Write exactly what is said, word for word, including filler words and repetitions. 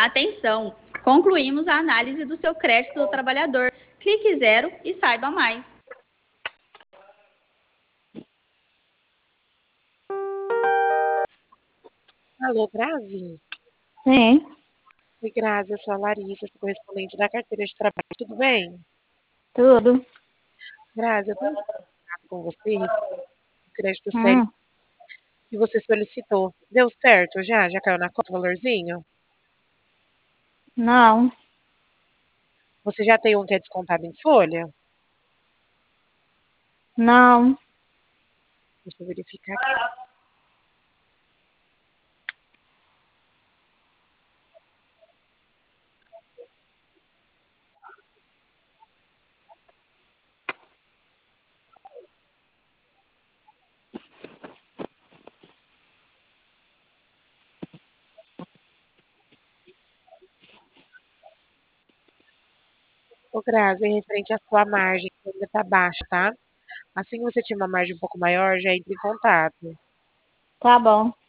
Atenção! Concluímos a análise do seu crédito do trabalhador. Clique zero e saiba mais. Alô, Grazi? Sim, Oi, Grazi, eu sou a Larissa, sou correspondente da carteira de trabalho. Tudo bem? tudo. Grazi, eu tenho contato com você, recebi o crédito sério Hum, que você solicitou. Deu certo já? Já caiu na conta o valorzinho? não, Você já tem um que é descontado em folha? não. Deixa eu verificar aqui. Ô, Grazi, é referente à sua margem, que ainda está baixa, tá? Assim que você tiver uma margem um pouco maior, já entre em contato. Tá bom.